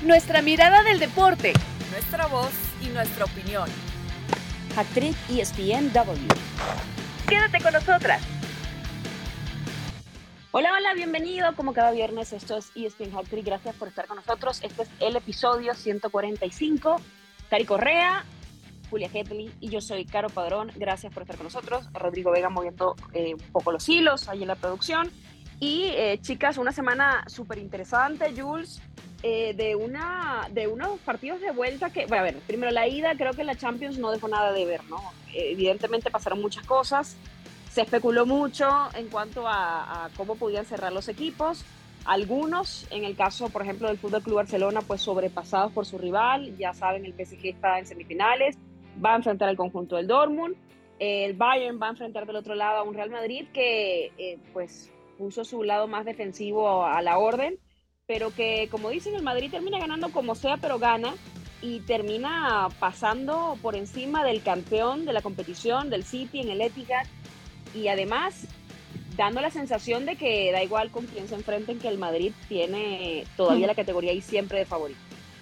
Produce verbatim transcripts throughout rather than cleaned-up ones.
Nuestra mirada del deporte, nuestra voz y nuestra opinión. Hat-Trick E S P N W. Quédate con nosotras. Hola, hola, bienvenido. Como cada viernes, esto es E S P N Hat-Trick. Gracias por estar con nosotros. Este es el episodio ciento cuarenta y cinco. Cari Correa, Julia Hetley y yo soy Caro Padrón. Gracias por estar con nosotros. Rodrigo Vega moviendo eh, un poco los hilos ahí en la producción. Y eh, chicas, una semana súper interesante, Jules. Eh, de, una, de unos partidos de vuelta que, bueno, a ver, primero la ida, creo que la Champions no dejó nada de ver, ¿no? Eh, evidentemente pasaron muchas cosas, se especuló mucho en cuanto a, a cómo podían cerrar los equipos, algunos, en el caso, por ejemplo, del Fútbol Club Barcelona, pues sobrepasados por su rival, ya saben, el P S G está en semifinales, va a enfrentar al conjunto del Dortmund, eh, el Bayern va a enfrentar del otro lado a un Real Madrid que, eh, pues, puso su lado más defensivo a la orden, pero que, como dicen, el Madrid termina ganando como sea, pero gana, y termina pasando por encima del campeón de la competición, del City, en el Etihad, y además dando la sensación de que da igual con quién se enfrenten, que el Madrid tiene todavía la categoría y siempre de favorito.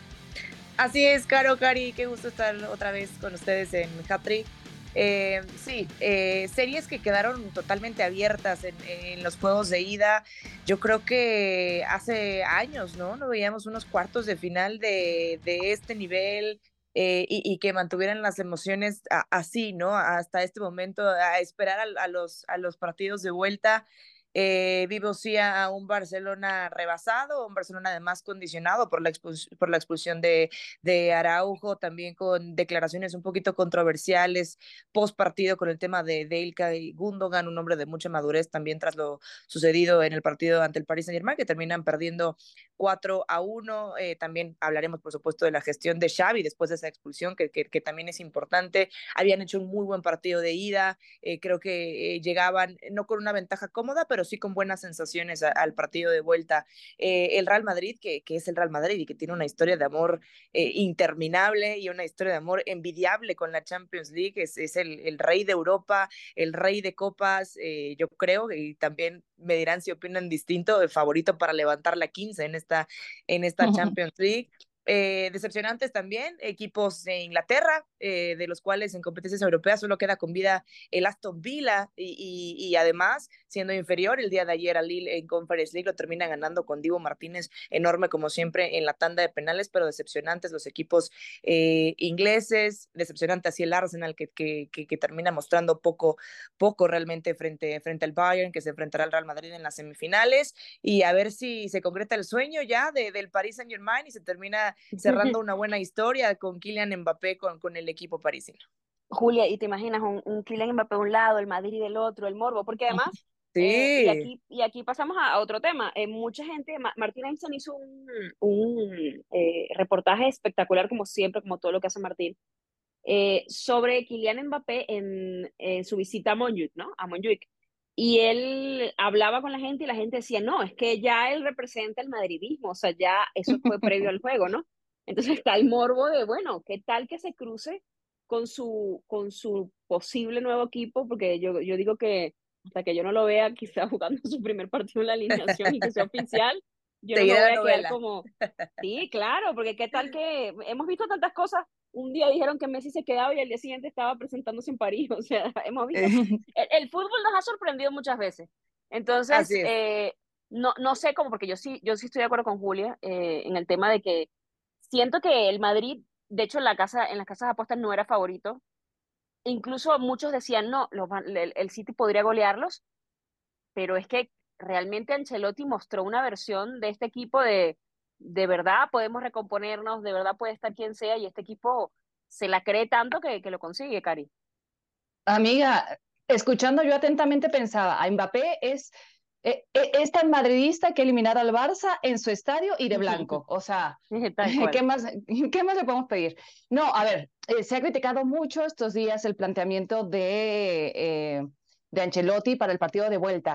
Así es, Caro, Cari, qué gusto estar otra vez con ustedes en Hat-Trick. Eh, sí, eh, series que quedaron totalmente abiertas en, en los juegos de ida. Yo creo que hace años, ¿no? No veíamos unos cuartos de final de, de este nivel eh, y, y que mantuvieran las emociones a, así, ¿no? Hasta este momento, a esperar a, a, los, a los partidos de vuelta. Eh, vivo sí a, a un Barcelona rebasado, un Barcelona además condicionado por la, expuls por la expulsión de, de Araujo, también con declaraciones un poquito controversiales post partido con el tema de, de Ilkay Gundogan, un hombre de mucha madurez también tras lo sucedido en el partido ante el Paris Saint-Germain, que terminan perdiendo cuatro a uno. Eh, también hablaremos, por supuesto, de la gestión de Xavi después de esa expulsión, que, que, que también es importante. Habían hecho un muy buen partido de ida, eh, creo que eh, llegaban no con una ventaja cómoda, pero sí con buenas sensaciones a, al partido de vuelta. Eh, el Real Madrid, que, que es el Real Madrid y que tiene una historia de amor eh, interminable y una historia de amor envidiable con la Champions League, es, es el, el rey de Europa, el rey de copas, eh, yo creo, y también me dirán si opinan distinto, el favorito para levantar la quince en esta, en esta Champions League. Eh, decepcionantes también, equipos de Inglaterra, eh, de los cuales en competencias europeas solo queda con vida el Aston Villa y, y, y además siendo inferior el día de ayer al Lille en Conference League, lo termina ganando con Dibu Martínez, enorme como siempre en la tanda de penales, pero decepcionantes los equipos eh, ingleses, decepcionante así el Arsenal que, que, que, que termina mostrando poco, poco realmente frente, frente al Bayern, que se enfrentará al Real Madrid en las semifinales, y a ver si se concreta el sueño ya de, del Paris Saint-Germain y se termina cerrando una buena historia con Kylian Mbappé con, con el equipo parisino. Julia, y te imaginas un, un Kylian Mbappé de un lado, el Madrid del otro, el morbo, porque además, eh, y, Sí. aquí, y aquí pasamos a, a otro tema, eh, mucha gente, Ma Martín Einstein hizo un, un eh, reportaje espectacular, como siempre, como todo lo que hace Martín, eh, sobre Kylian Mbappé en, en su visita a Montjuic, ¿no? A Montjuic. Y él hablaba con la gente y la gente decía, no, es que ya él representa el madridismo, o sea, ya eso fue previo al juego, ¿no? Entonces está el morbo de, bueno, ¿qué tal que se cruce con su, con su posible nuevo equipo? Porque yo, yo digo que hasta que yo no lo vea quizá jugando su primer partido en la alineación y que sea oficial, yo no me Seguirá voy la a quedar novela. como, sí, claro, porque qué tal que hemos visto tantas cosas. Un día dijeron que Messi se quedaba y al día siguiente estaba presentándose en París. O sea, hemos visto, el, el fútbol nos ha sorprendido muchas veces. Así Entonces, es. eh, no, no sé cómo, porque yo sí, yo sí estoy de acuerdo con Julia eh, en el tema de que siento que el Madrid, de hecho, en la casa, en las casas de apuestas no era favorito. Incluso muchos decían, no, los, el, el City podría golearlos, pero es que realmente Ancelotti mostró una versión de este equipo de, de verdad podemos recomponernos, de verdad puede estar quien sea, y este equipo se la cree tanto que, que lo consigue, Cari. Amiga, escuchando yo atentamente pensaba, a Mbappé es, eh, eh, es tan madridista que eliminar al Barça en su estadio y de blanco. O sea, Tal cual. ¿qué más, qué más le podemos pedir? No, a ver, eh, se ha criticado mucho estos días el planteamiento de, eh, de Ancelotti para el partido de vuelta.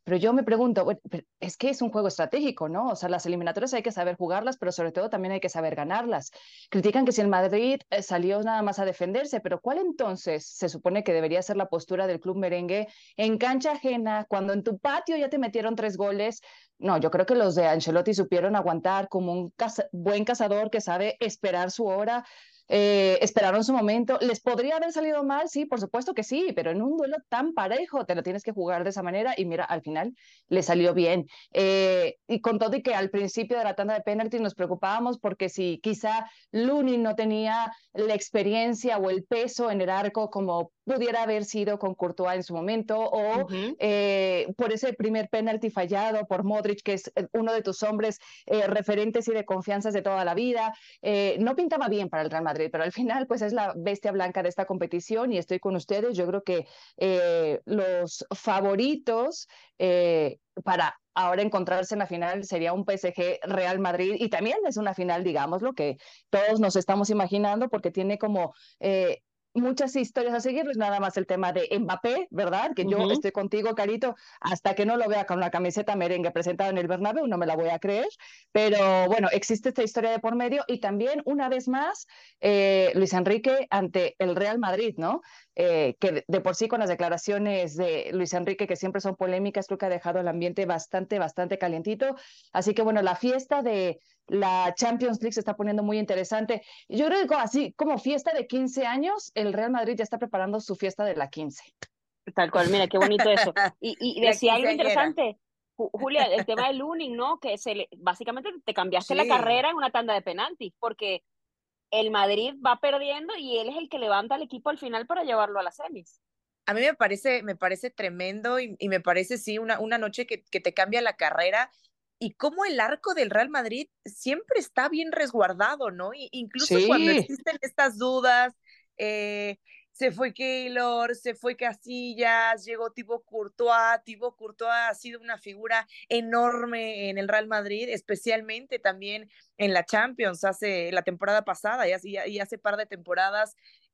pero yo me pregunto, bueno, pero es que es un juego estratégico, ¿no? O sea, las eliminatorias hay que saber jugarlas, pero sobre todo también hay que saber ganarlas. Critican que si el Madrid eh, salió nada más a defenderse, pero ¿cuál entonces se supone que debería ser la postura del club merengue en cancha ajena, cuando en tu patio ya te metieron tres goles? No, yo creo que los de Ancelotti supieron aguantar como un caza buen cazador que sabe esperar su hora. Eh, esperaron su momento. ¿Les podría haber salido mal? Sí, por supuesto que sí, pero en un duelo tan parejo te lo tienes que jugar de esa manera y mira, al final le salió bien. Eh, y con todo y que al principio de la tanda de penaltis nos preocupábamos porque si quizá Lunin no tenía la experiencia o el peso en el arco como pudiera haber sido con Courtois en su momento, o Ujú. eh, por ese primer penalti fallado por Modric, que es uno de tus hombres eh, referentes y de confianzas de toda la vida. Eh, no pintaba bien para el Real Madrid, pero al final pues es la bestia blanca de esta competición y estoy con ustedes. Yo creo que eh, los favoritos eh, para ahora encontrarse en la final sería un P S G Real Madrid, y también es una final, digamos, lo que todos nos estamos imaginando, porque tiene como eh, muchas historias a seguir, no es nada más el tema de Mbappé, ¿verdad? Que yo Ujú. estoy contigo, Carito, hasta que no lo vea con una camiseta merengue presentada en el Bernabéu, no me la voy a creer, pero bueno, existe esta historia de por medio y también, una vez más, eh, Luis Enrique ante el Real Madrid, ¿no? Eh, que de, de por sí con las declaraciones de Luis Enrique, que siempre son polémicas, creo que ha dejado el ambiente bastante, bastante calientito. Así que bueno, la fiesta de la Champions League se está poniendo muy interesante. Yo creo que así como fiesta de quince años, el Real Madrid ya está preparando su fiesta de la quince. Tal cual, mira, qué bonito eso. Y, y La decía algo quinceañera. interesante, Ju- Julia, el tema del Lunin, ¿no? Que se le, básicamente te cambiaste la Sí. carrera en una tanda de penaltis, porque el Madrid va perdiendo y él es el que levanta al equipo al final para llevarlo a las semis. A mí me parece, me parece tremendo y, y me parece, sí, una, una noche que, que te cambia la carrera y cómo el arco del Real Madrid siempre está bien resguardado, ¿no? Y, incluso cuando Sí, existen estas dudas, eh, se fue Keylor, se fue Casillas, llegó Thibaut Courtois. Thibaut Courtois ha sido una figura enorme en el Real Madrid, especialmente también en la Champions hace la temporada pasada y hace, y hace par de temporadas.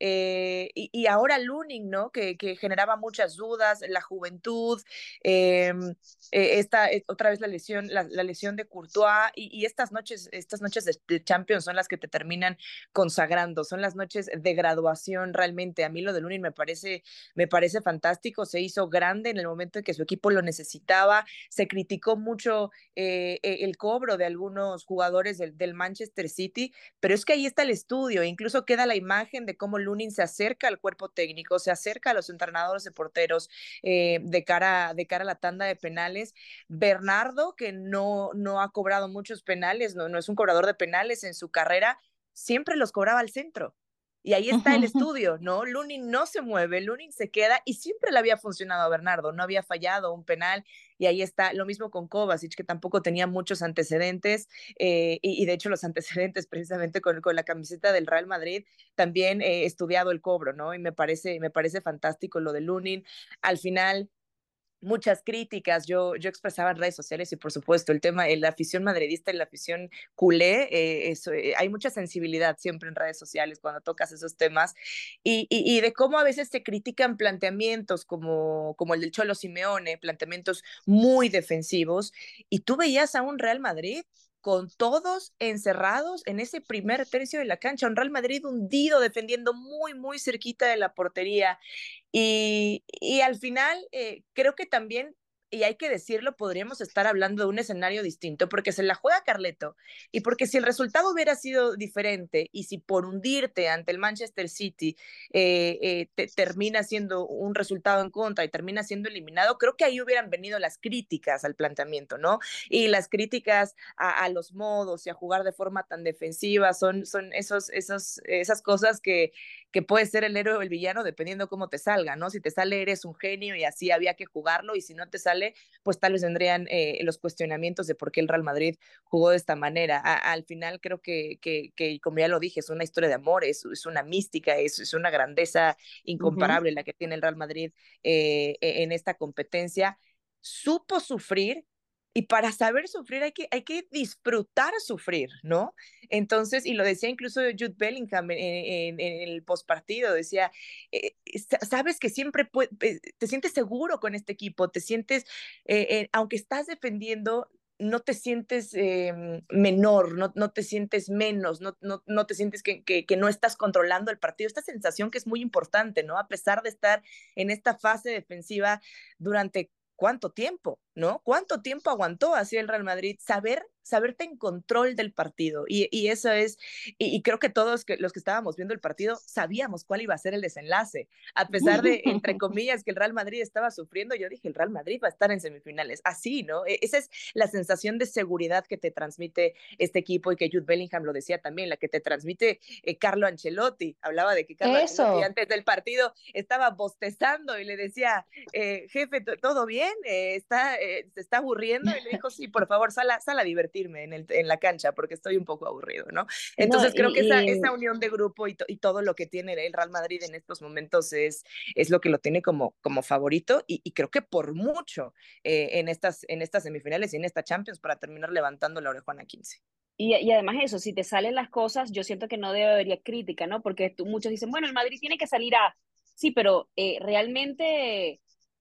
Eh, y, y, ahora Lunin, ¿no? Que, que, generaba muchas dudas, la juventud, eh, eh, esta, eh, otra vez la lesión, la, la lesión de Courtois, y, y, estas noches, estas noches de, de Champions son las que te terminan consagrando, son las noches de graduación realmente. A mí lo de Lunin me parece, me parece fantástico, se hizo grande en el momento en que su equipo lo necesitaba, se criticó mucho eh, el cobro de algunos jugadores del, del Manchester City, pero es que ahí está el estudio, incluso queda la imagen de cómo Lunin se acerca al cuerpo técnico, se acerca a los entrenadores de porteros eh, de, cara, de cara a la tanda de penales. Bernardo, que no, no ha cobrado muchos penales, no, no es un cobrador de penales en su carrera, siempre los cobraba al centro. Y ahí está el estudio, ¿no? Lunin no se mueve, Lunin se queda y siempre le había funcionado a Bernardo, no había fallado un penal y ahí está, lo mismo con Kovacic, que tampoco tenía muchos antecedentes eh, y, y de hecho los antecedentes precisamente con, con la camiseta del Real Madrid, también he eh, estudiado el cobro, ¿no? Y me parece, me parece fantástico lo de Lunin. Al final, muchas críticas, yo, yo expresaba en redes sociales y por supuesto el tema, la afición madridista y la afición culé, eh, eso, eh, hay mucha sensibilidad siempre en redes sociales cuando tocas esos temas y, y, y de cómo a veces se critican planteamientos como, como el del Cholo Simeone, planteamientos muy defensivos, y tú veías a un Real Madrid con todos encerrados en ese primer tercio de la cancha, un Real Madrid hundido, defendiendo muy, muy cerquita de la portería. Y, y al final, eh, creo que también, y hay que decirlo, podríamos estar hablando de un escenario distinto, porque se la juega Carleto, y porque si el resultado hubiera sido diferente, y si por hundirte ante el Manchester City eh, eh, te, termina siendo un resultado en contra y termina siendo eliminado, creo que ahí hubieran venido las críticas al planteamiento, ¿no? Y las críticas a, a los modos y a jugar de forma tan defensiva, son, son esos, esos, esas cosas que, que puede ser el héroe o el villano dependiendo cómo te salga, ¿no? Si te sale eres un genio y así había que jugarlo, y si no te sale, pues tal vez vendrían eh, los cuestionamientos de por qué el Real Madrid jugó de esta manera. A, al final creo que, que, que, como ya lo dije, es una historia de amor, es, es una mística, es, es una grandeza Uh -huh. incomparable la que tiene el Real Madrid eh, en esta competencia. Supo sufrir y para saber sufrir hay que, hay que disfrutar sufrir, ¿no? Entonces, y lo decía incluso Jude Bellingham en, en, en el postpartido, decía, eh, sabes que siempre puede, te sientes seguro con este equipo, te sientes, eh, eh, aunque estás defendiendo, no te sientes eh, menor, no, no te sientes menos, no, no, no te sientes que, que, que no estás controlando el partido. Esta sensación que es muy importante, ¿no? A pesar de estar en esta fase defensiva durante cuánto tiempo, ¿no? ¿Cuánto tiempo aguantó así el Real Madrid? Saber, saberte en control del partido. Y, y eso es, y, y creo que todos que, los que estábamos viendo el partido sabíamos cuál iba a ser el desenlace. A pesar de, entre comillas, que el Real Madrid estaba sufriendo, yo dije, el Real Madrid va a estar en semifinales. Así, ¿no? E, esa es la sensación de seguridad que te transmite este equipo y que Jude Bellingham lo decía también, la que te transmite eh, Carlo Ancelotti. Hablaba de que Carlo Eso. Ancelotti antes del partido estaba bostezando y le decía, eh, jefe, ¿todo bien? Eh, ¿está, eh, ¿Se está aburriendo? Y le dijo, sí, por favor, sal a, sal a divertirme en, el, en la cancha porque estoy un poco aburrido, ¿no? Entonces no, creo y, que esa, y... esa unión de grupo y, to, y todo lo que tiene el Real Madrid en estos momentos es, es lo que lo tiene como, como favorito y, y creo que por mucho eh, en, estas, en estas semifinales y en esta Champions para terminar levantando la orejona a quince. Y, y además eso, si te salen las cosas, yo siento que no debe haber crítica, ¿no? Porque tú, muchos dicen, bueno, el Madrid tiene que salir a... Sí, pero eh, realmente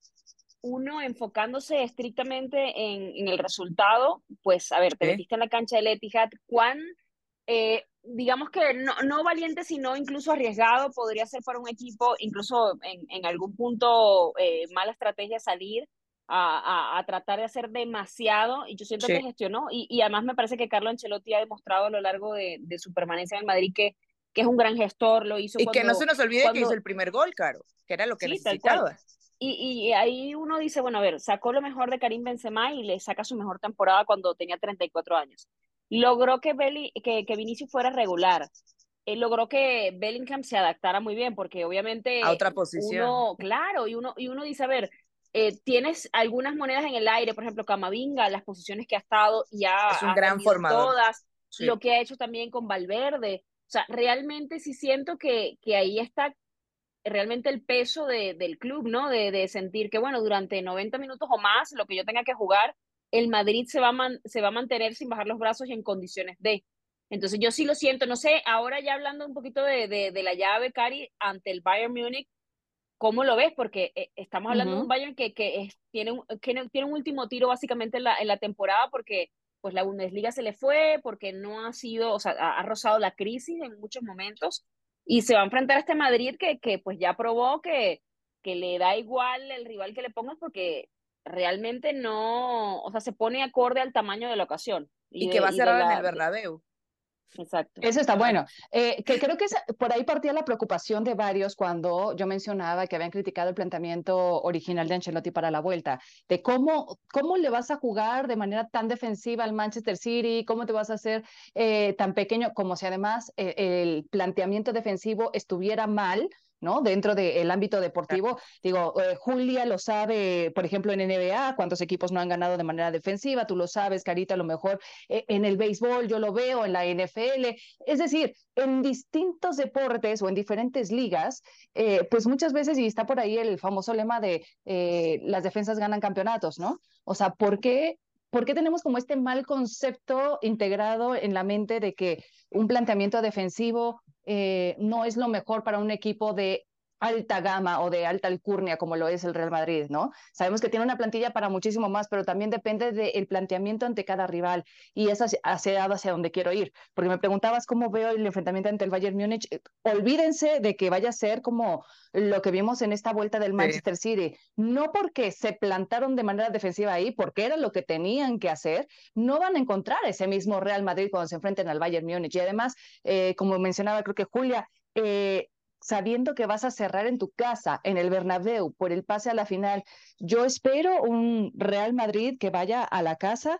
uno enfocándose estrictamente en, en el resultado, pues a ver, te ¿Sí? metiste en la cancha del Etihad, ¿cuán, eh, digamos que no, no valiente, sino incluso arriesgado podría ser para un equipo, incluso en, en algún punto eh, mala estrategia salir a, a, a, tratar de hacer demasiado? Y yo siento Sí. que gestionó, y, y además me parece que Carlo Ancelotti ha demostrado a lo largo de, de su permanencia en el Madrid que, que es un gran gestor, lo hizo Y que no se cuando... nos olvide que hizo cuando el primer gol, Caro, que era lo que Sí, tal cual. necesitaba. Y, y ahí uno dice, bueno, a ver, sacó lo mejor de Karim Benzema y le saca su mejor temporada cuando tenía treinta y cuatro años. Logró que, Belly, que, que Vinicius fuera regular. Él logró que Bellingham se adaptara muy bien, porque A obviamente otra posición. uno, claro, y uno, y uno dice, a ver, eh, tienes algunas monedas en el aire, por ejemplo, Camavinga, las posiciones que ha estado y ha, Es un ha gran rendido en formador. todas, Sí. lo que ha hecho también con Valverde. O sea, realmente sí siento que, que ahí está realmente el peso de, del club, ¿no? De, de, sentir que, bueno, durante noventa minutos o más, lo que yo tenga que jugar, el Madrid se va, a man, se va a mantener sin bajar los brazos y en condiciones de. Entonces yo sí lo siento, no sé, ahora ya hablando un poquito de, de, de la llave, Cari, ante el Bayern Múnich, ¿cómo lo ves? Porque eh, estamos hablando de un Uh-huh. Bayern que, que es, tiene, un, que tiene un último tiro básicamente en la, en la temporada porque pues la Bundesliga se le fue, porque no ha sido, o sea, ha, ha rozado la crisis en muchos momentos y se va a enfrentar a este Madrid que, que pues ya probó que, que le da igual el rival que le pongas porque realmente no, o sea, se pone acorde al tamaño de la ocasión y Y que de, va a y de cerrar en el la... De, Bernabéu. exacto. Eso está Ajá. bueno. Eh, que creo que esa, por ahí partía la preocupación de varios cuando yo mencionaba que habían criticado el planteamiento original de Ancelotti para la vuelta, de cómo, cómo le vas a jugar de manera tan defensiva al Manchester City, cómo te vas a hacer eh, tan pequeño, como si además eh, el planteamiento defensivo estuviera mal, ¿no? Dentro del ámbito deportivo. Digo, eh, Julia lo sabe, por ejemplo, en N B A, cuántos equipos no han ganado de manera defensiva, tú lo sabes, Carita, a lo mejor eh, en el béisbol yo lo veo, en la N F L, es decir, en distintos deportes o en diferentes ligas, eh, pues muchas veces, y está por ahí el famoso lema de eh, las defensas ganan campeonatos, ¿no? O sea, ¿por qué, ¿por qué tenemos como este mal concepto integrado en la mente de que un planteamiento defensivo eh, no es lo mejor para un equipo de alta gama o de alta alcurnia como lo es el Real Madrid, ¿no? Sabemos que tiene una plantilla para muchísimo más, pero también depende del planteamiento ante cada rival y es hacia, hacia, hacia donde quiero ir, porque me preguntabas cómo veo el enfrentamiento ante el Bayern Múnich. Olvídense de que vaya a ser como lo que vimos en esta vuelta del Manchester Sí. City, no porque se plantaron de manera defensiva ahí, porque era lo que tenían que hacer, no van a encontrar ese mismo Real Madrid cuando se enfrenten al Bayern Múnich. Y además, eh, como mencionaba creo que Julia, eh, sabiendo que vas a cerrar en tu casa, en el Bernabéu, por el pase a la final, yo espero un Real Madrid que vaya a la casa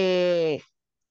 eh,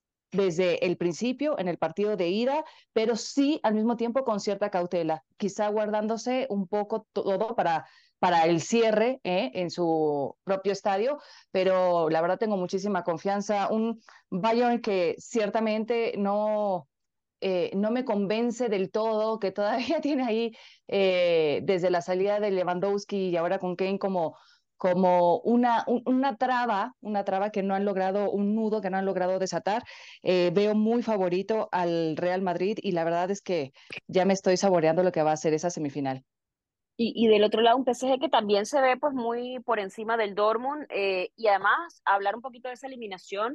desde el principio en el partido de ida, pero sí al mismo tiempo con cierta cautela, quizá guardándose un poco todo para, para el cierre eh, en su propio estadio, pero la verdad tengo muchísima confianza. Un Bayern que ciertamente no... Eh, no me convence del todo, que todavía tiene ahí eh, desde la salida de Lewandowski y ahora con Kane como como una, un, una traba, una traba que no han logrado, un nudo que no han logrado desatar. Eh, veo muy favorito al Real Madrid y la verdad es que ya me estoy saboreando lo que va a ser esa semifinal. Y, y del otro lado, un P S G que también se ve pues muy por encima del Dortmund, eh, y además hablar un poquito de esa eliminación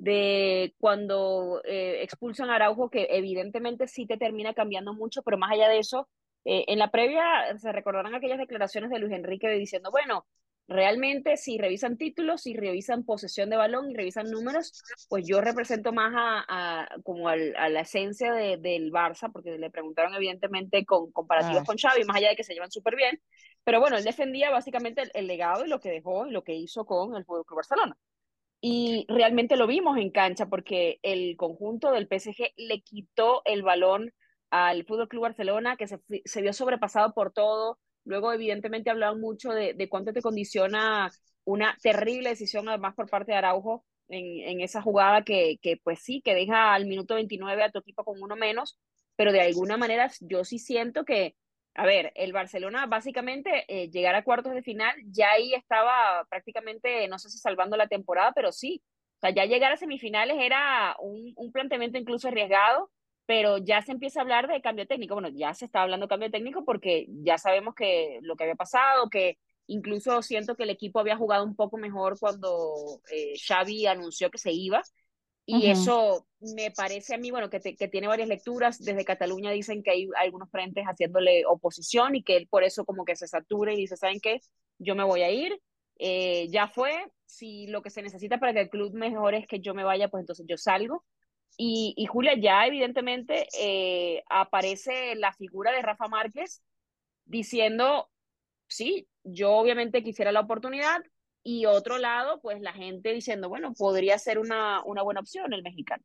de cuando eh, expulsan a Araujo, que evidentemente sí te termina cambiando mucho, pero más allá de eso, eh, en la previa se recordarán aquellas declaraciones de Luis Enrique diciendo, bueno, realmente si revisan títulos, si revisan posesión de balón y revisan números, pues yo represento más a, a como al, a la esencia de, del Barça, porque le preguntaron evidentemente con comparativos Ah, con Xavi, más allá de que se llevan súper bien, pero bueno, él defendía básicamente el, el legado y lo que dejó y lo que hizo con el Fútbol Club Barcelona. Y realmente lo vimos en cancha porque el conjunto del P S G le quitó el balón al Fútbol Club Barcelona, que se, se vio sobrepasado por todo. Luego, evidentemente, hablaban mucho de, de cuánto te condiciona una terrible decisión, además por parte de Araujo, en, en esa jugada que, que, pues sí, que deja al minuto veintinueve a tu equipo con uno menos, pero de alguna manera yo sí siento que, a ver, el Barcelona básicamente eh, llegar a cuartos de final, ya ahí estaba prácticamente, no sé si salvando la temporada, pero sí. O sea, ya llegar a semifinales era un, un planteamiento incluso arriesgado, pero ya se empieza a hablar de cambio técnico. Bueno, ya se está hablando de cambio técnico porque ya sabemos que lo que había pasado, que incluso siento que el equipo había jugado un poco mejor cuando eh, Xavi anunció que se iba. Y ujú. eso me parece a mí, bueno, que, te, que tiene varias lecturas. Desde Cataluña dicen que hay algunos frentes haciéndole oposición y que él por eso como que se satura y dice, ¿saben qué? Yo me voy a ir, eh, ya fue, si lo que se necesita para que el club mejore es que yo me vaya, pues entonces yo salgo. Y, y Julia, ya evidentemente eh, aparece la figura de Rafa Márquez diciendo, sí, yo obviamente quisiera la oportunidad, y otro lado, pues la gente diciendo, bueno, podría ser una, una buena opción el mexicano.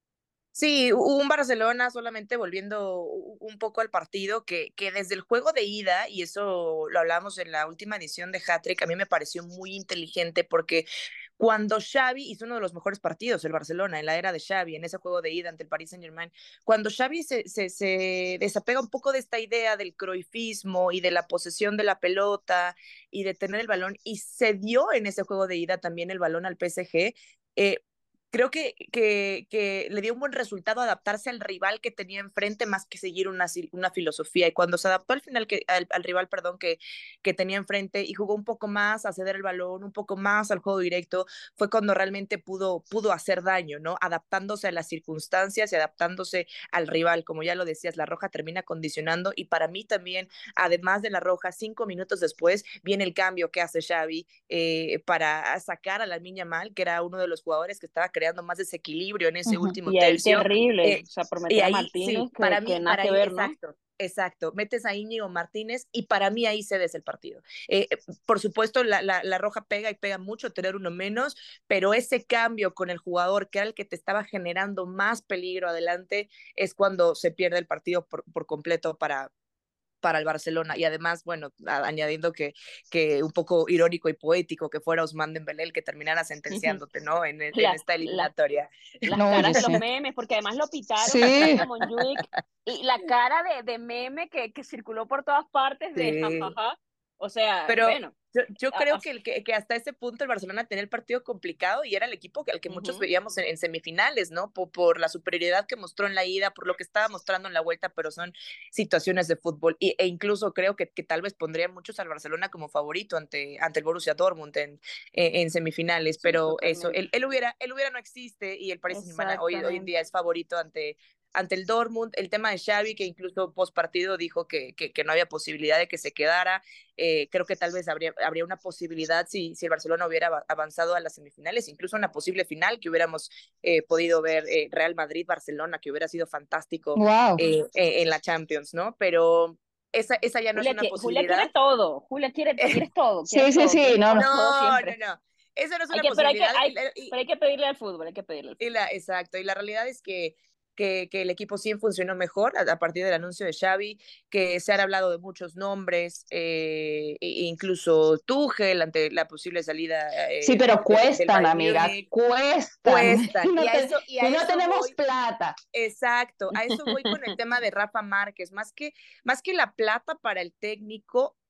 Sí, un Barcelona solamente volviendo un poco al partido, que, que desde el juego de ida, y eso lo hablamos en la última edición de Hat-Trick, a mí me pareció muy inteligente porque cuando Xavi hizo uno de los mejores partidos, el Barcelona, en la era de Xavi, en ese juego de ida ante el Paris Saint-Germain, cuando Xavi se, se, se desapega un poco de esta idea del croifismo y de la posesión de la pelota y de tener el balón, y se dio en ese juego de ida también el balón al P S G, eh, creo que, que, que, le dio un buen resultado adaptarse al rival que tenía enfrente más que seguir una, una filosofía. Y cuando se adaptó al final que, al, al rival, perdón, que, que tenía enfrente y jugó un poco más a ceder el balón, un poco más al juego directo, fue cuando realmente pudo, pudo hacer daño, ¿no? Adaptándose a las circunstancias y adaptándose al rival. Como ya lo decías, la Roja termina condicionando, y para mí también, además de la Roja, cinco minutos después viene el cambio que hace Xavi eh, para sacar a Lamine Yamal, que era uno de los jugadores que estaba creando más desequilibrio en ese Ujú. último Y ahí tercio. terrible, Eh, o sea, por y meter a ahí sí, Martínez, que, para que mí, nada para que ahí, ver, ¿no? exacto. Exacto, metes a Íñigo Martínez y para mí ahí cedes el partido. Eh, por supuesto, la, la, la Roja pega y pega mucho tener uno menos, pero ese cambio con el jugador que era el que te estaba generando más peligro adelante es cuando se pierde el partido por, por completo para, para el Barcelona. Y además, bueno, añadiendo que, que un poco irónico y poético que fuera Ousmane Dembélé el que terminara sentenciándote, ¿no? En, en La, esta la, eliminatoria. las No, caras oye, de los sí. memes, porque además lo pitaron Sí. incluso a Monjuic, y la cara de, de meme que, que circuló por todas partes de Sí. jajaja. O sea, Pero bueno, yo, yo a, creo a, que, el, que, que hasta ese punto el Barcelona tenía el partido complicado y era el equipo que, al que muchos uh-huh. veíamos en, en semifinales, ¿no? Por, por, la superioridad que mostró en la ida, por lo que estaba mostrando en la vuelta, pero son situaciones de fútbol. Y, e incluso creo que, que tal vez pondría muchos al Barcelona como favorito ante, ante el Borussia Dortmund en, en, en semifinales, Sí, pero eso, totalmente. él, él, hubiera, él hubiera no existe, y el Paris Saint-Germain hoy, hoy en Exactamente. día es favorito ante ante el Dortmund. El tema de Xavi, que incluso post partido dijo que, que, que no había posibilidad de que se quedara. Eh, creo que tal vez habría, habría una posibilidad si, si el Barcelona hubiera avanzado a las semifinales, incluso una posible final que hubiéramos eh, podido ver, eh, Real Madrid-Barcelona, que hubiera sido fantástico Wow. eh, eh, en la Champions, ¿no? Pero esa, esa ya no es Julia, una qui- Julia quiere posibilidad. todo. Julia quiere, quieres todo, quieres Sí, sí, todo, sí, quieres no, no. todo, todo No, no, siempre. no. Esa no es Hay una que, pero hay que, posibilidad. hay, Y, y, pero hay que pedirle al fútbol, hay que pedirle al y fútbol. la, exacto, y la realidad es que, que, que el equipo sí funcionó mejor a, a, partir del anuncio de Xavi, que se han hablado de muchos nombres, eh, e incluso Tuchel ante la posible salida Sí, eh, pero del, del cuestan, Bayern amiga, Múnich. cuestan. Cuestan, Y y no, a te- eso, y y a no eso tenemos voy. plata. Exacto, a eso voy con el tema de Rafa Márquez, más que, más que la plata para el técnico,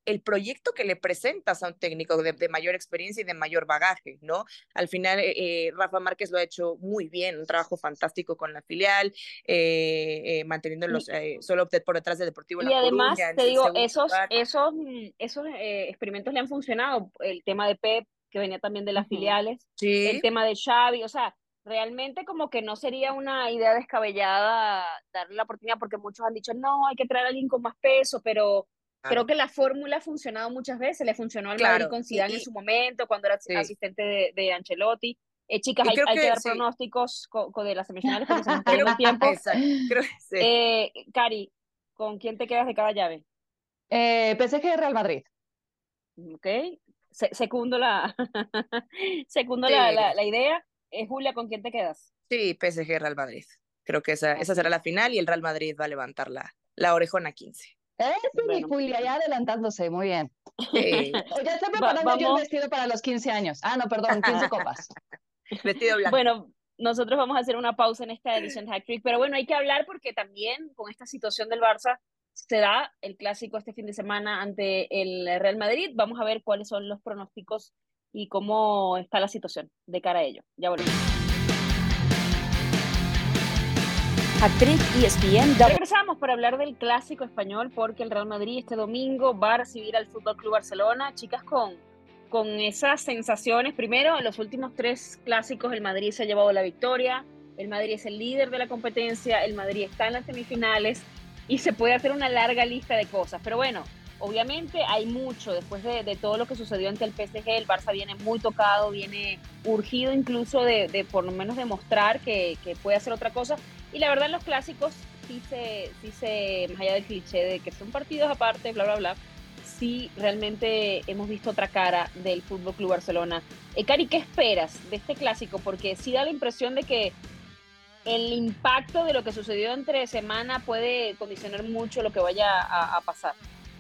el proyecto que le presentas a un técnico de, de mayor experiencia y de mayor bagaje, ¿no? Al final, eh, Rafa Márquez lo ha hecho muy bien, un trabajo fantástico con la filial, eh, eh, manteniéndolos eh, solo por detrás del Deportivo Y La Coruña además, en te el digo, segundo esos, lugar. esos, mm, esos eh, experimentos le han funcionado. El tema de Pep, que venía también de las Ujú. filiales, el Sí, tema de Xavi, o sea, realmente como que no sería una idea descabellada darle la oportunidad, porque muchos han dicho, no, hay que traer a alguien con más peso, pero creo claro, que la fórmula ha funcionado muchas veces. Le funcionó al Madrid claro. con Y, Zidane en y, su momento, cuando era sí. asistente de, de Ancelotti. Eh, chicas, Y hay, creo hay que que dar sí, pronósticos co- co- de las semifinales porque se nos está yendo creo, el tiempo. exacto, creo que sí. Eh, Cari, ¿con quién te quedas de cada llave? Eh, P S G Real Madrid. ¿Ok? Se- secundo la, secundo la, Sí, la, la idea. Eh, Julia, ¿con quién te quedas? sí, P S G Real Madrid. Creo que esa, esa será Así. la final y el Real Madrid va a levantar la, la orejona quince. Ese mi Bueno, Julia, ya adelantándose, muy bien. Sí, Ya estoy Va- preparando yo el vamos, vestido para los quince años. Ah, no, perdón, quince copas. vestido blanco. bueno, nosotros vamos a hacer una pausa en esta edición de Hack Trick, pero bueno, hay que hablar porque también con esta situación del Barça se da el clásico este fin de semana ante el Real Madrid. Vamos a ver cuáles son los pronósticos y cómo está la situación de cara a ello. Ya volvemos. Actriz E S P N Double. Regresamos para hablar del clásico español porque el Real Madrid este domingo va a recibir al Fútbol Club Barcelona. Chicas, con, con esas sensaciones, primero, en los últimos tres clásicos el Madrid se ha llevado la victoria, el Madrid es el líder de la competencia, el Madrid está en las semifinales y se puede hacer una larga lista de cosas. Pero bueno, obviamente hay mucho después de, de todo lo que sucedió ante el P S G. El Barça viene muy tocado, viene urgido incluso de, de por lo menos demostrar que, que puede hacer otra cosa. Y la verdad, en los clásicos, sí se, sí se, más allá del cliché de que son partidos aparte, bla, bla, bla, sí realmente hemos visto otra cara del Fútbol Club Barcelona. Eh, Cari, ¿qué esperas de este clásico? Porque sí da la impresión de que el impacto de lo que sucedió entre semana puede condicionar mucho lo que vaya a, a pasar.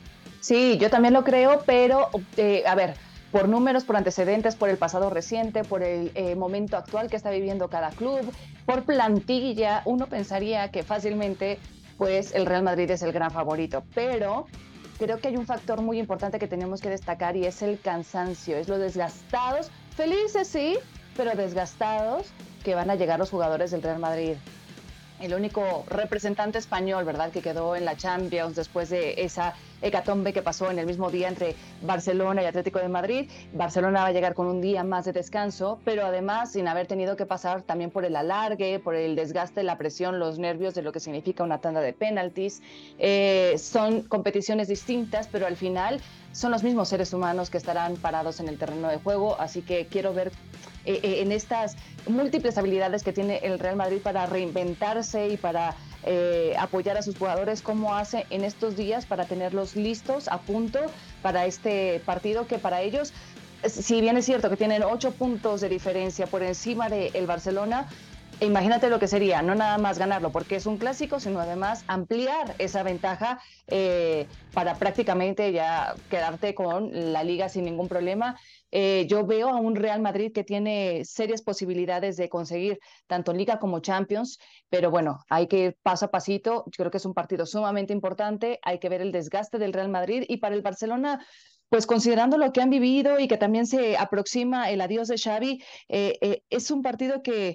Sí, yo también lo creo, pero eh, a ver, por números, por antecedentes, por el pasado reciente, por el eh, momento actual que está viviendo cada club, por plantilla, uno pensaría que fácilmente pues el Real Madrid es el gran favorito, pero creo que hay un factor muy importante que tenemos que destacar y es el cansancio, es lo desgastados, felices sí, pero desgastados que van a llegar los jugadores del Real Madrid. El único representante español, ¿verdad?, que quedó en la Champions después de esa hecatombe que pasó en el mismo día entre Barcelona y Atlético de Madrid. Barcelona va a llegar con un día más de descanso, pero además sin haber tenido que pasar también por el alargue, por el desgaste, la presión, los nervios de lo que significa una tanda de penaltis. Eh, son competiciones distintas, pero al final son los mismos seres humanos que estarán parados en el terreno de juego, así que quiero ver eh, eh, en estas múltiples habilidades que tiene el Real Madrid para reinventarse y para eh, apoyar a sus jugadores, cómo hace en estos días para tenerlos listos, a punto para este partido que para ellos, si bien es cierto que tienen ocho puntos de diferencia por encima del Barcelona, imagínate lo que sería, no nada más ganarlo porque es un clásico, sino además ampliar esa ventaja eh, para prácticamente ya quedarte con la liga sin ningún problema. Eh, yo veo a un Real Madrid que tiene serias posibilidades de conseguir tanto Liga como Champions, pero bueno, hay que ir paso a pasito. Yo creo que es un partido sumamente importante, hay que ver el desgaste del Real Madrid y para el Barcelona, pues considerando lo que han vivido y que también se aproxima el adiós de Xavi, eh, eh, es un partido que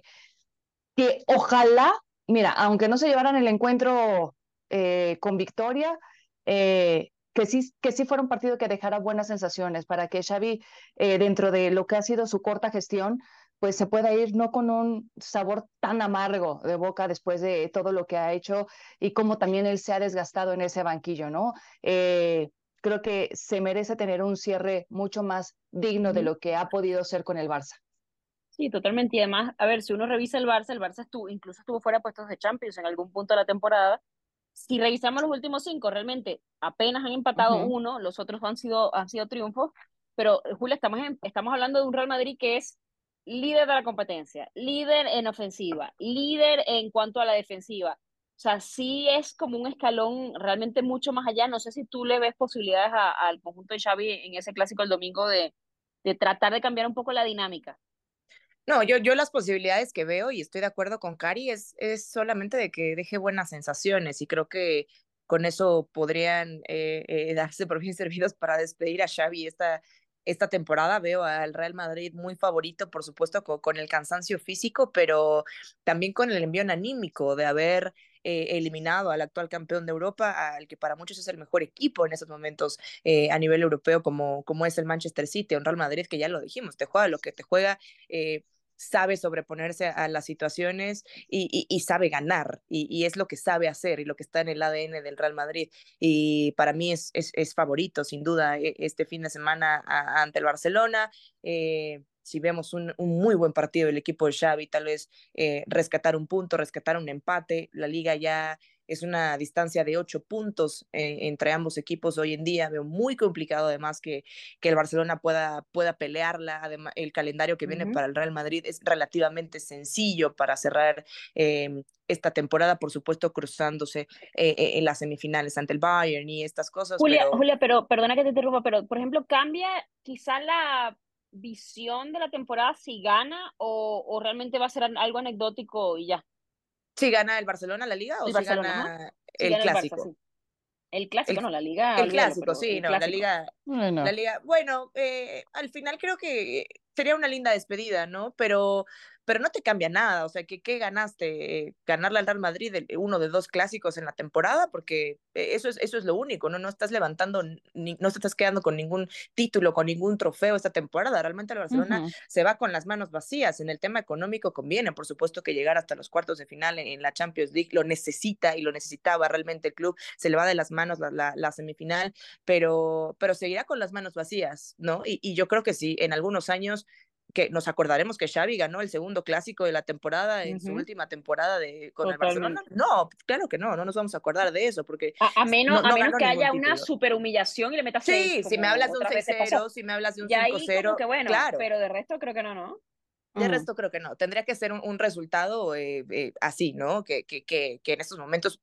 que ojalá, mira, aunque no se llevaran el encuentro eh, con victoria, eh, que sí, que sí fuera un partido que dejara buenas sensaciones para que Xavi, eh, dentro de lo que ha sido su corta gestión, pues se pueda ir no con un sabor tan amargo de boca después de todo lo que ha hecho y cómo también él se ha desgastado en ese banquillo, ¿no? Eh, creo que se merece tener un cierre mucho más digno de Uh-huh. lo que ha podido ser con el Barça. Sí, totalmente. Y además, a ver, si uno revisa el Barça, el Barça estuvo, incluso estuvo fuera de puestos de Champions en algún punto de la temporada. Si revisamos los últimos cinco, realmente apenas han Uh empatado -huh. uno, los otros han sido, han sido triunfos, pero eh, Julia, estamos, en, estamos hablando de un Real Madrid que es líder de la competencia, líder en ofensiva, líder en cuanto a la defensiva. O sea, sí es como un escalón realmente mucho más allá. No sé si tú le ves posibilidades a, al conjunto de Xavi en ese clásico el domingo de, de tratar de cambiar un poco la dinámica. No, yo, yo las posibilidades que veo, y estoy de acuerdo con Cari, es, es solamente de que deje buenas sensaciones, y creo que con eso podrían eh, eh, darse por bien servidos para despedir a Xavi esta, esta temporada. Veo al Real Madrid muy favorito, por supuesto, con, con el cansancio físico, pero también con el envío anímico de haber eh, eliminado al actual campeón de Europa, al que para muchos es el mejor equipo en estos momentos eh, a nivel europeo, como, como es el Manchester City, un Real Madrid que ya lo dijimos, te juega lo que te juega. Eh, sabe sobreponerse a las situaciones y, y, y sabe ganar, y, y, es lo que sabe hacer y lo que está en el A D N del Real Madrid, y para mí es, es, es favorito sin duda este fin de semana a, ante el Barcelona. Eh, si vemos un, un, muy buen partido del equipo de Xavi, tal vez eh, rescatar un punto, rescatar un empate. La liga ya es una distancia de ocho puntos eh, entre ambos equipos hoy en día. Veo muy complicado además que, que el Barcelona pueda, pueda pelearla. Además, el calendario que viene uh-huh. para el Real Madrid es relativamente sencillo para cerrar eh, esta temporada, por supuesto cruzándose eh, en las semifinales ante el Bayern y estas cosas. Julia, pero... Julia, pero perdona que te interrumpa, pero por ejemplo, ¿cambia quizá la visión de la temporada si gana o, o realmente va a ser algo anecdótico y ya? ¿Si gana el Barcelona la liga o el si Barcelona, gana ajá. el si gana clásico? El Barça, sí. El clásico, el, no, la liga, el olvídalo, clásico, pero sí, el no, clásico. la liga, bueno. la liga, bueno, eh, al final creo que sería una linda despedida, ¿no? Pero, pero no te cambia nada, o sea, ¿qué, qué ganaste? Eh, ganarle al Real Madrid el, uno de dos clásicos en la temporada, porque eso es, eso es lo único, ¿no? No estás levantando, ni, no te estás quedando con ningún título, con ningún trofeo esta temporada. Realmente el Barcelona uh-huh. se va con las manos vacías. En el tema económico conviene, por supuesto, que llegar hasta los cuartos de final en, en la Champions League lo necesita y lo necesitaba realmente el club. Se le va de las manos la, la, la semifinal, pero, pero seguirá con las manos vacías, ¿no? Y, y yo creo que sí, en algunos años que nos acordaremos que Xavi ganó el segundo clásico de la temporada en uh-huh. su última temporada de, con Totalmente. el Barcelona. No, claro que no, no nos vamos a acordar de eso, porque a, a menos, no, no a menos que haya título. una super humillación y le metas sí, seis. Sí, si me hablas de un seis cero, si me hablas de un cinco cero, ya ahí como que bueno, claro. Pero de resto creo que no, ¿no? De uh-huh. resto creo que no, tendría que ser un, un resultado eh, eh, así, ¿no? Que, que, que, que en estos momentos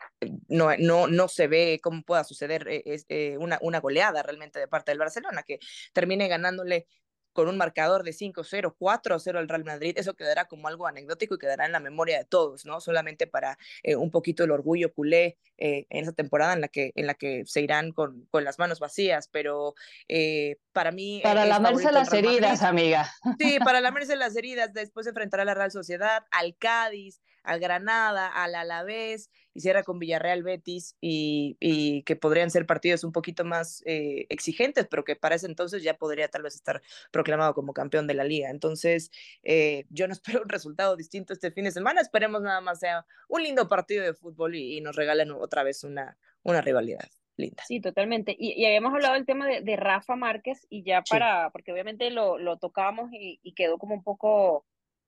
no, no, no se ve cómo pueda suceder eh, eh, una, una goleada realmente de parte del Barcelona, que termine ganándole con un marcador de cinco cero, cuatro cero al Real Madrid. Eso quedará como algo anecdótico y quedará en la memoria de todos, ¿no? Solamente para eh, un poquito el orgullo culé eh, en esa temporada en la que, en la que se irán con, con las manos vacías, pero eh, para mí para es lamerse las heridas, Madrid. amiga. Sí, para lamerse las heridas. Después enfrentará a la Real Sociedad, al Cádiz, al Granada, al Alavés, y cierra con Villarreal, Betis, y, y que podrían ser partidos un poquito más eh, exigentes, pero que para ese entonces ya podría tal vez estar proclamado como campeón de la liga. Entonces, eh, yo no espero un resultado distinto este fin de semana. Esperemos nada más sea un lindo partido de fútbol y, y nos regalen otra vez una, una rivalidad linda. Sí, totalmente. Y, y habíamos hablado del tema de, de Rafa Márquez y ya para, sí. porque obviamente lo, lo tocamos y, y quedó como un poco,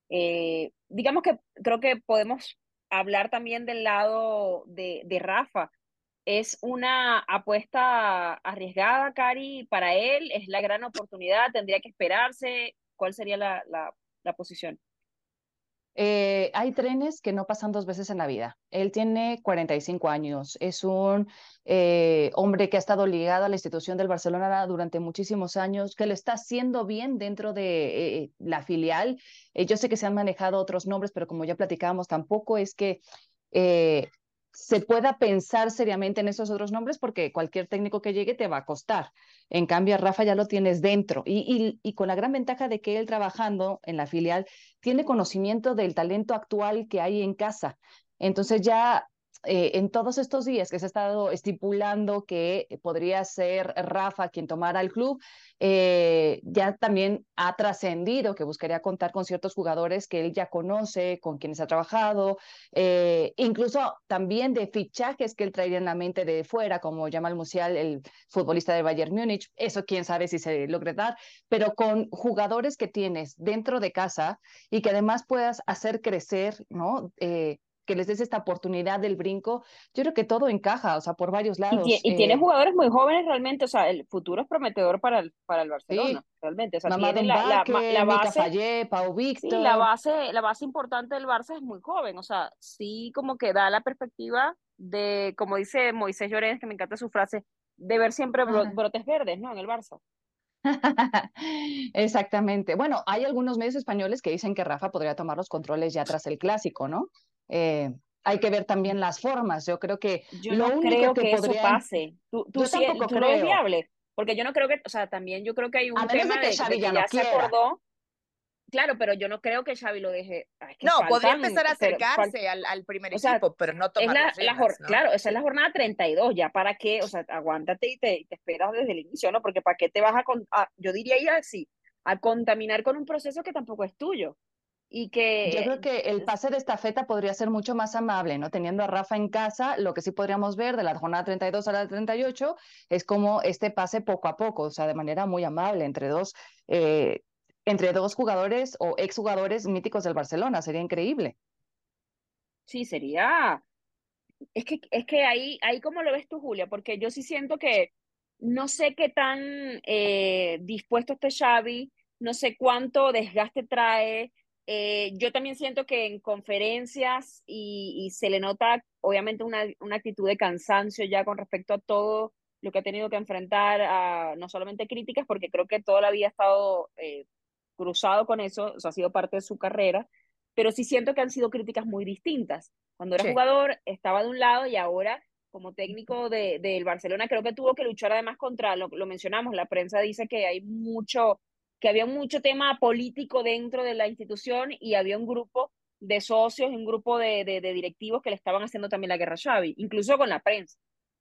eh, digamos que creo que podemos hablar también del lado de, de Rafa. Es una apuesta arriesgada, Cari, para él, es la gran oportunidad, tendría que esperarse. ¿Cuál sería la, la, la posición? Eh, hay trenes que no pasan dos veces en la vida. Él tiene cuarenta y cinco años, es un eh, hombre que ha estado ligado a la institución del Barcelona durante muchísimos años, que lo está haciendo bien dentro de eh, la filial. Eh, yo sé que se han manejado otros nombres, pero como ya platicábamos, tampoco es que eh, se pueda pensar seriamente en esos otros nombres porque cualquier técnico que llegue te va a costar. En cambio, a Rafa ya lo tienes dentro y, y, y con la gran ventaja de que él trabajando en la filial tiene conocimiento del talento actual que hay en casa. Entonces ya eh, en todos estos días que se ha estado estipulando que podría ser Rafa quien tomara el club, eh, ya también ha trascendido que buscaría contar con ciertos jugadores que él ya conoce, con quienes ha trabajado, eh, incluso también de fichajes que él traería en la mente de fuera, como Jamal Musial, el futbolista de Bayern Múnich. Eso quién sabe si se logre dar, pero con jugadores que tienes dentro de casa y que además puedas hacer crecer, ¿no? Eh, que les des esta oportunidad del brinco, yo creo que todo encaja, o sea, por varios lados. Y, y eh, tiene jugadores muy jóvenes realmente, o sea, el futuro es prometedor para el, para el Barcelona, sí, realmente, o sea, Mamadou tiene la, la, la Mika base, Fallé, Pau sí, la Víctor. base, la base importante del Barça es muy joven, o sea, sí como que da la perspectiva de, como dice Moisés Llorens, que me encanta su frase, de ver siempre bro, brotes verdes, ¿no? En el Barça. Exactamente. Bueno, hay algunos medios españoles que dicen que Rafa podría tomar los controles ya tras el clásico, ¿no? Eh, hay que ver también las formas. Yo creo que Yo lo no único creo que que eso podría... pase. Tú, tú, Yo sí, tampoco tú lo ves creo, viable, porque yo no creo que, o sea, también yo creo que hay a un menos de tema que de, de Xavi que ya no ya se quiera. acordó. Claro, pero yo no creo que Xavi lo deje. Ah, es que No, podría faltan, empezar a pero fal- acercarse al, al primer o sea, equipo, pero no es tomar la, las la jor- riendas, ¿no? claro, esa es Sí. la jornada treinta y dos, ya para qué, o sea, aguántate y te, y te esperas desde el inicio, ¿no? Porque para qué te vas a, con- a- yo diría ir así, a contaminar con un proceso que tampoco es tuyo y Yo que creo que el pase de estafeta podría ser mucho más amable, ¿no? Teniendo a Rafa en casa, lo que sí podríamos ver de la jornada treinta y dos a la treinta y ocho es como este pase poco a poco, o sea, de manera muy amable entre dos, eh, entre dos jugadores o exjugadores míticos del Barcelona. Sería increíble. sí sería. Es que, es que ahí, ahí como lo ves tú, Julia, porque yo sí siento que no sé qué tan eh, dispuesto esté Xavi, no sé cuánto desgaste trae. Eh, yo también siento que en conferencias y, y se le nota obviamente una, una actitud de cansancio ya con respecto a todo lo que ha tenido que enfrentar, a, no solamente críticas, porque creo que toda la vida ha estado eh, cruzado con eso, o sea, ha sido parte de su carrera, pero sí siento que han sido críticas muy distintas. Cuando era Sí. jugador estaba de un lado y ahora como técnico de, del Barcelona creo que tuvo que luchar además contra, lo, lo mencionamos, la prensa dice que hay mucho, que había mucho tema político dentro de la institución y había un grupo de socios, un grupo de, de, de directivos que le estaban haciendo también la guerra a Xavi, incluso con la prensa.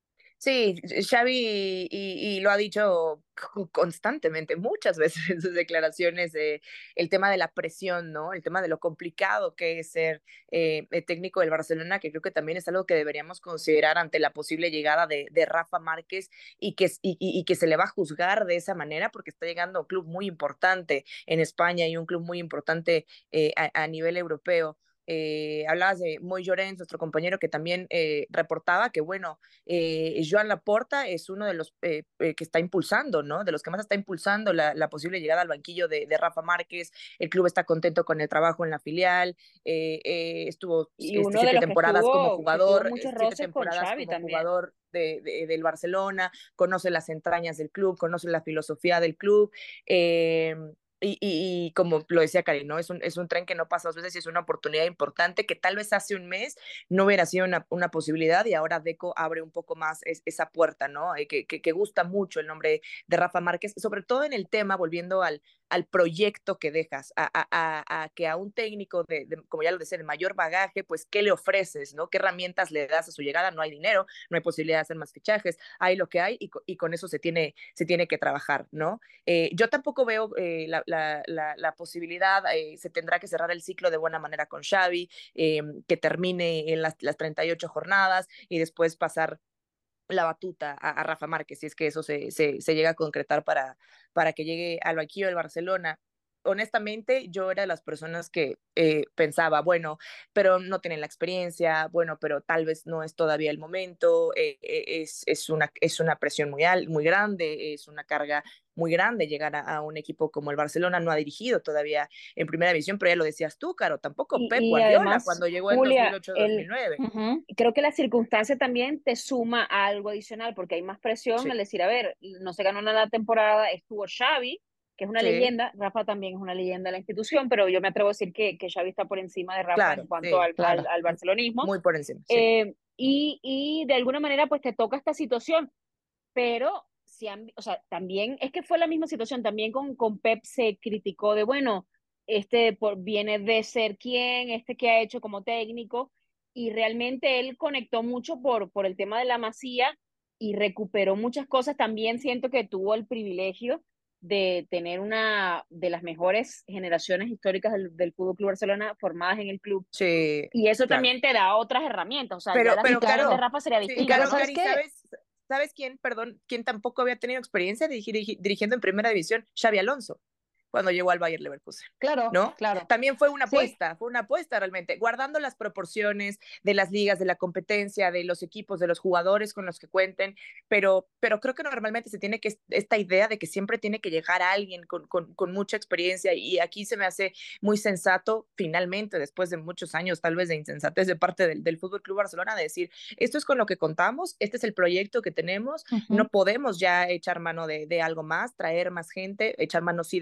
Sí, Xavi y, y lo ha dicho constantemente, muchas veces en sus declaraciones, eh, el tema de la presión, ¿no? El tema de lo complicado que es ser eh, el técnico del Barcelona, que creo que también es algo que deberíamos considerar ante la posible llegada de, de Rafa Márquez y que, y, y que se le va a juzgar de esa manera porque está llegando a un club muy importante en España y un club muy importante eh, a, a nivel europeo. Eh, hablabas de Moy Llorens, nuestro compañero que también eh, reportaba que, bueno, eh, Joan Laporta es uno de los eh, eh, que está impulsando, ¿no? De los que más está impulsando la, la posible llegada al banquillo de, de, Rafa Márquez. El club está contento con el trabajo en la filial. Eh, eh, estuvo Y este, uno de siete los que temporadas como estuvo, que tuvo jugador, muchos siete roces con temporadas Xavi como también. jugador de, de, del Barcelona, conoce las entrañas del club, conoce la filosofía del club. Eh, y, y, y, como lo decía Karen, ¿no? Es un, es un tren que no pasa dos veces y es una oportunidad importante que tal vez hace un mes no hubiera sido una, una posibilidad y ahora Deco abre un poco más es, esa puerta, ¿no? Eh, que, que, que, gusta mucho el nombre de Rafa Márquez, sobre todo en el tema, volviendo al, al proyecto que dejas, a, a, a, a que a un técnico, de, de, como ya lo decía, de mayor bagaje, pues, ¿qué le ofreces, no? ¿Qué herramientas le das a su llegada? No hay dinero, no hay posibilidad de hacer más fichajes, hay lo que hay y, y con eso se tiene, se tiene que trabajar, ¿no? Eh, yo tampoco veo eh, la, la, la, la, posibilidad, eh, se tendrá que cerrar el ciclo de buena manera con Xavi, eh, que termine en las, las treinta y ocho jornadas y después pasar la batuta a, a Rafa Márquez, si es que eso se, se, se llega a concretar para, para que llegue al banquillo del Barcelona. Honestamente, yo era de las personas que eh, pensaba, bueno, pero no tienen la experiencia, bueno, pero tal vez no es todavía el momento, eh, eh, es, es, una, es una presión muy, al, muy grande, es una carga muy grande llegar a, a, un equipo como el Barcelona, no ha dirigido todavía en primera división, pero ya lo decías tú, Caro, tampoco Y, Pep y Guardiola además, cuando llegó en Julia, dos mil ocho dos mil el, nueve. Uh-huh. creo que la circunstancia también te suma a algo adicional, porque hay más presión Sí, al decir, a ver, no se ganó nada la temporada, estuvo Xavi, que es una sí, leyenda, Rafa también es una leyenda de la institución, pero yo me atrevo a decir que, que Xavi está por encima de Rafa en claro, cuanto sí, al, al, Claro. al barcelonismo. muy por encima, sí. Eh, y, y de alguna manera, pues te toca esta situación, pero si han, o sea, también es que fue la misma situación, también con, con Pep se criticó de, bueno, este por, viene de ser quién, este que ha hecho como técnico, y realmente él conectó mucho por, por el tema de la Masía y recuperó muchas cosas. También siento que tuvo el privilegio de tener una de las mejores generaciones históricas del, del Fútbol Club Barcelona formadas en el club. Sí, Y eso claro. también te da otras herramientas. O sea, ya Pero, la pero, situación de Caro, Claro. Rafa sería sí, Y pero distinta, Caro, ¿no? ¿sabes Cari, qué? ¿sabes, ¿sabes quién, perdón, quién tampoco había tenido experiencia dirigir, dirigiendo en primera división? Xavi Alonso, cuando llegó al Bayer Leverkusen, Claro, ¿no? claro. También fue una Sí, apuesta, fue una apuesta realmente, guardando las proporciones de las ligas, de la competencia, de los equipos, de los jugadores con los que cuenten, pero, pero creo que normalmente se tiene que, esta idea de que siempre tiene que llegar a alguien con, con, con mucha experiencia y aquí se me hace muy sensato, finalmente, después de muchos años tal vez de insensatez de parte del, del Fútbol Club Barcelona, de decir, esto es con lo que contamos, este es el proyecto que tenemos, uh-huh. no podemos ya echar mano de, de algo más, traer más gente, echar mano sí de la cantera,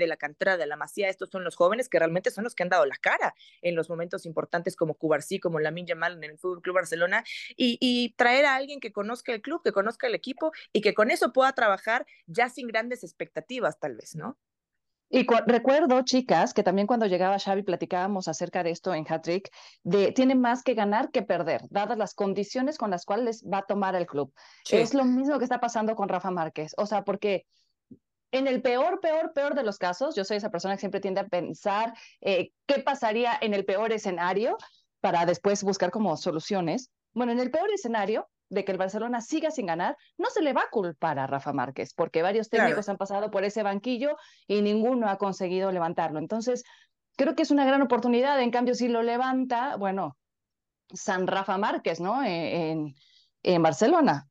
etcétera, de la Masía, estos son los jóvenes que realmente son los que han dado la cara en los momentos importantes como Cubarsí, como Lamine Yamal en el F C Barcelona, y, y traer a alguien que conozca el club, que conozca el equipo y que con eso pueda trabajar ya sin grandes expectativas tal vez, ¿no? Y recuerdo, chicas, que también cuando llegaba Xavi platicábamos acerca de esto en Hat-Trick, de tiene más que ganar que perder, dadas las condiciones con las cuales va a tomar el club. Sí. Es lo mismo que está pasando con Rafa Márquez, o sea, porque en el peor, peor, peor de los casos, yo soy esa persona que siempre tiende a pensar eh, qué pasaría en el peor escenario para después buscar como soluciones. Bueno, en el peor escenario de que el Barcelona siga sin ganar, no se le va a culpar a Rafa Márquez, porque varios técnicos claro. han pasado por ese banquillo y ninguno ha conseguido levantarlo. Entonces, creo que es una gran oportunidad. En cambio, si lo levanta, bueno, San Rafa Márquez, ¿no? En, en Barcelona.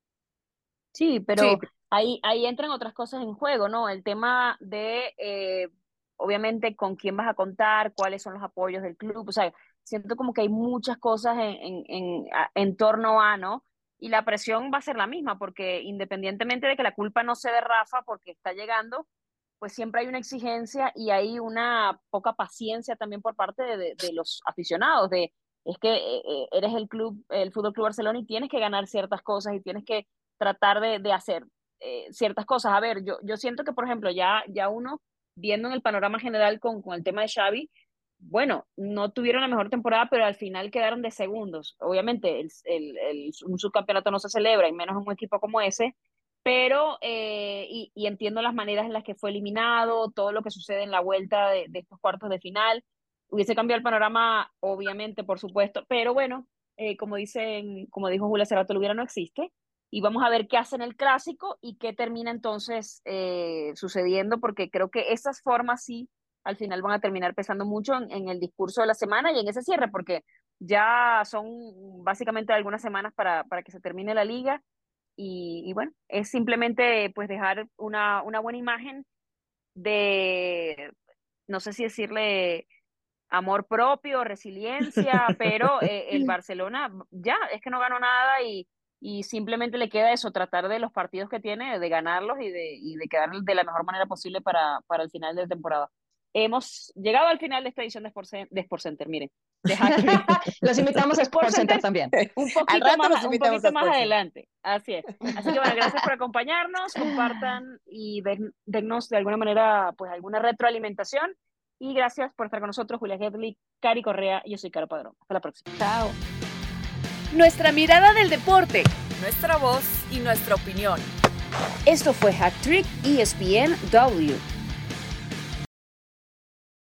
Sí, pero sí. Ahí, ahí entran otras cosas en juego, ¿no? El tema de, eh, obviamente, con quién vas a contar, cuáles son los apoyos del club. O sea, siento como que hay muchas cosas en, en, en, en torno a, ¿no? Y la presión va a ser la misma, porque independientemente de que la culpa no sea de Rafa porque está llegando, pues siempre hay una exigencia y hay una poca paciencia también por parte de, de, de los aficionados, de es que eh, eres el club, el Fútbol Club Barcelona y tienes que ganar ciertas cosas y tienes que tratar de, de hacer eh, ciertas cosas. A ver, yo, yo siento que, por ejemplo, ya, ya uno, viendo en el panorama general con, con el tema de Xavi, bueno, no tuvieron la mejor temporada, pero al final quedaron de segundos. Obviamente, el, el, el, un subcampeonato no se celebra, y menos en un equipo como ese, pero, eh, y, y entiendo las maneras en las que fue eliminado, todo lo que sucede en la vuelta de, de estos cuartos de final. Hubiese cambiado el panorama, obviamente, por supuesto, pero bueno, eh, como, dicen, como dijo Julia Cerrato, lo hubiera no existe. Y vamos a ver qué hace en el clásico y qué termina entonces eh, sucediendo, porque creo que esas formas sí al final van a terminar pesando mucho en, en el discurso de la semana y en ese cierre, porque ya son básicamente algunas semanas para, para que se termine la liga y, y bueno, es simplemente pues dejar una, una buena imagen de, no sé si decirle amor propio, resiliencia, pero eh, el Barcelona ya es que no ganó nada y y simplemente le queda eso, tratar de los partidos que tiene, de ganarlos y de, y de quedar de la mejor manera posible para, para el final de la temporada. Hemos llegado al final de esta edición de Sport Center, de Sport Center miren. De los invitamos a Sport Center también. Un poquito más, un poquito más adelante. Así es. Así que bueno, gracias por acompañarnos, compartan y den, dennos de alguna manera pues alguna retroalimentación. Y gracias por estar con nosotros, Julia Hedley, Cari Correa y yo soy Caro Padrón. Hasta la próxima. Chao. Nuestra mirada del deporte, nuestra voz y nuestra opinión. Esto fue Hat-Trick E S P N W.